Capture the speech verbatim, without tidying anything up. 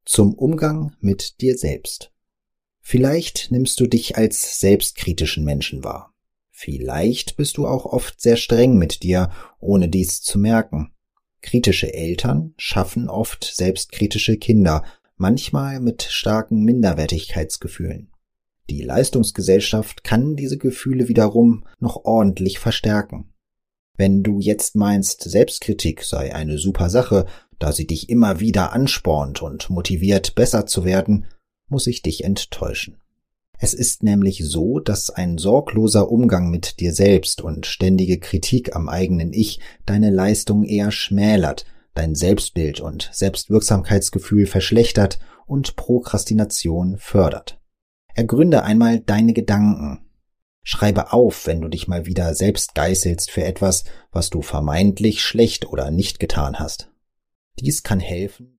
Zum Umgang mit dir selbst. Vielleicht nimmst du dich als selbstkritischen Menschen wahr. Vielleicht bist du auch oft sehr streng mit dir, ohne dies zu merken. Kritische Eltern schaffen oft selbstkritische Kinder, manchmal mit starken Minderwertigkeitsgefühlen. Die Leistungsgesellschaft kann diese Gefühle wiederum noch ordentlich verstärken. Wenn du jetzt meinst, Selbstkritik sei eine super Sache, da sie dich immer wieder anspornt und motiviert, besser zu werden, muss ich dich enttäuschen. Es ist nämlich so, dass ein sorgloser Umgang mit dir selbst und ständige Kritik am eigenen Ich deine Leistung eher schmälert, dein Selbstbild und Selbstwirksamkeitsgefühl verschlechtert und Prokrastination fördert. Ergründe einmal deine Gedanken. Schreibe auf, wenn du dich mal wieder selbst geißelst für etwas, was du vermeintlich schlecht oder nicht getan hast. Dies kann helfen,